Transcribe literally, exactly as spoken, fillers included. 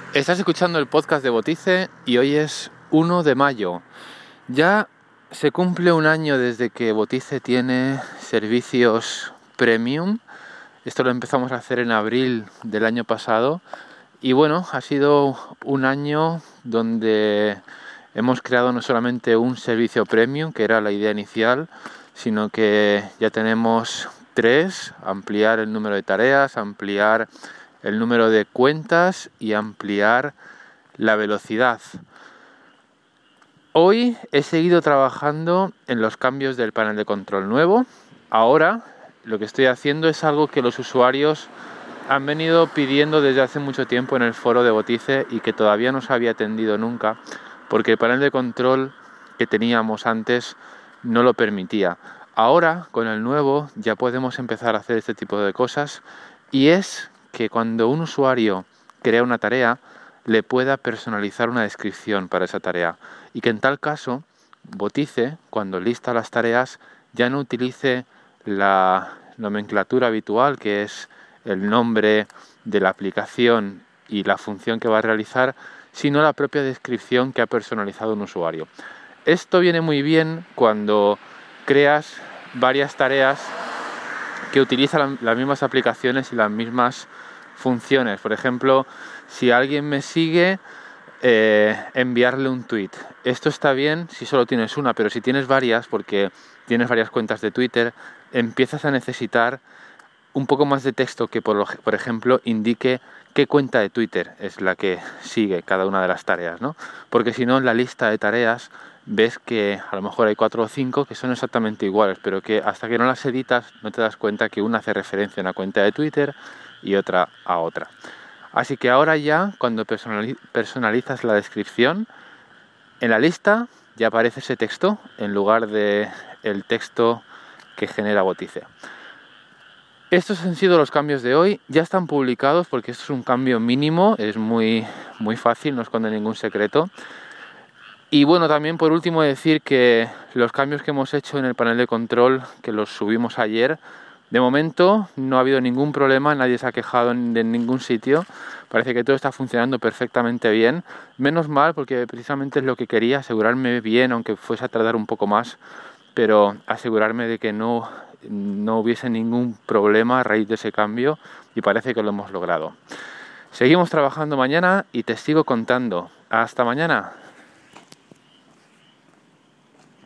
Estás escuchando el podcast de Botice y hoy es uno de mayo. Ya se cumple un año desde que Botice tiene servicios premium. Esto lo empezamos a hacer en abril del año pasado. Y bueno, ha sido un año donde hemos creado no solamente un servicio premium, que era la idea inicial, sino que ya tenemos tres: ampliar el número de tareas, ampliar el número de cuentas y ampliar la velocidad. Hoy he seguido trabajando en los cambios del panel de control nuevo. Ahora lo que estoy haciendo es algo que los usuarios han venido pidiendo desde hace mucho tiempo en el foro de Botice y que todavía no se había atendido nunca, porque el panel de control que teníamos antes no lo permitía. Ahora, con el nuevo, ya podemos empezar a hacer este tipo de cosas, y es que cuando un usuario crea una tarea, le pueda personalizar una descripción para esa tarea, y que en tal caso, Botice, cuando lista las tareas, ya no utilice la nomenclatura habitual, que es el nombre de la aplicación y la función que va a realizar, sino la propia descripción que ha personalizado un usuario. Esto viene muy bien cuando creas varias tareas que utilizan las mismas aplicaciones y las mismas funciones. Por ejemplo, si alguien me sigue, eh, enviarle un tweet. Esto está bien si solo tienes una, pero si tienes varias, porque tienes varias cuentas de Twitter, empiezas a necesitar un poco más de texto que, por, por ejemplo, indique qué cuenta de Twitter es la que sigue cada una de las tareas, ¿no? Porque si no, en la lista de tareas ves que a lo mejor hay cuatro o cinco que son exactamente iguales, pero que hasta que no las editas no te das cuenta que una hace referencia a una cuenta de Twitter y otra a otra. Así que ahora ya, cuando personalizas la descripción, en la lista ya aparece ese texto en lugar de el texto que genera Botice. Estos han sido los cambios de hoy. Ya están publicados porque esto es un cambio mínimo, es muy, muy fácil, no esconde ningún secreto. Y bueno, también por último decir que los cambios que hemos hecho en el panel de control, que los subimos ayer, de momento no ha habido ningún problema, nadie se ha quejado en, en ningún sitio. Parece que todo está funcionando perfectamente bien. Menos mal, porque precisamente es lo que quería, asegurarme bien, aunque fuese a tardar un poco más, pero asegurarme de que no, no hubiese ningún problema a raíz de ese cambio, y parece que lo hemos logrado. Seguimos trabajando mañana y te sigo contando. Hasta mañana.